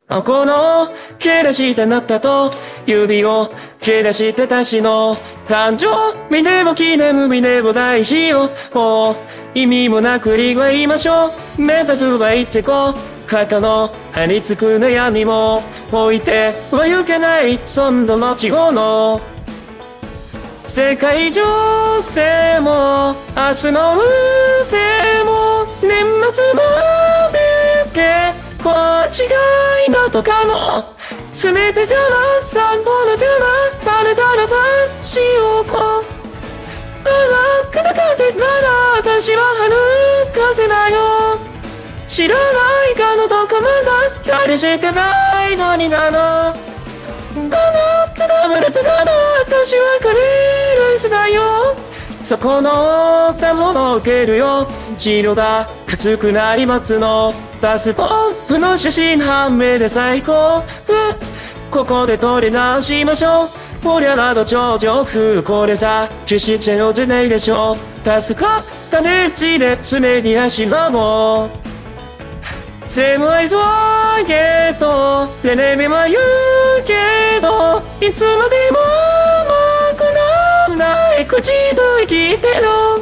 この切らしてなったと指を切らしてたしの誕生日でも記念日でもない日をもう意味もなく祝いましょう。目指すは一個肩の張り付く悩みも置いてはゆけないそんな後後の世界情勢も明日の運勢も年末まで結構違いだとかも全てじゃな散歩の邪魔誰からだしようこあらかたかてなら私は春風だよ知らないかのどこまだ誰してないのになのだなただ無劣だな私はカレーライスだよそこのたものを受けるよ白だ熱くなり松のダスポップの写真判明で最高ここで取り直しましょうほりゃなど頂上風これさ樹脂チェオじゃないでしょ助かったねちで常に足のも狭いぞけどテレビも言うけどいつまでも甘くない口笛聞いてろ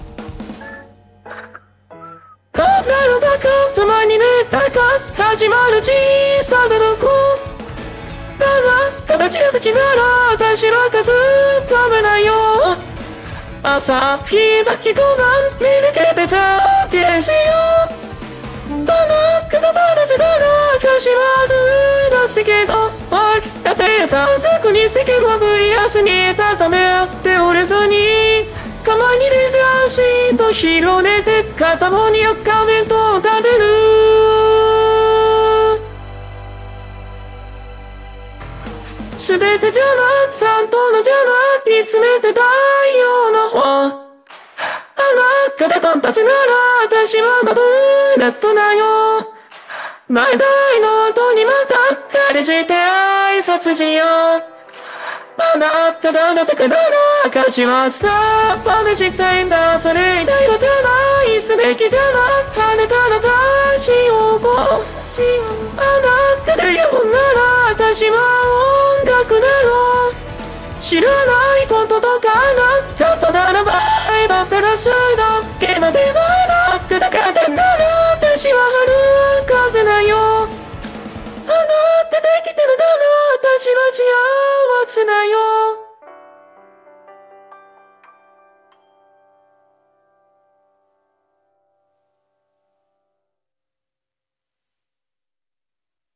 カップの中たまに寝たか始まる小さなの子だが形が先なら私は数食べないよ朝日だけご飯見抜けてじゃんけんしようだなくだばらせだな私はルーラすけどおいやてさんすぐに世間は VS に畳めて折れずにかまにレジャーシート広げて片方によ仮面と立てるすべてじゃな散歩の邪魔見つめて太陽の方あなたとんたちなら私はマブレットだよ前代の後にまた彼して挨拶しようあなたのなたから証はさまねしたいんだそれ以外のじゃないすべきじゃな跳ねたら出しようあなたで言うなら私は音楽だろう知らないこととかなちょっとならば新しいだけのデザイナー砕かてなら私は遥か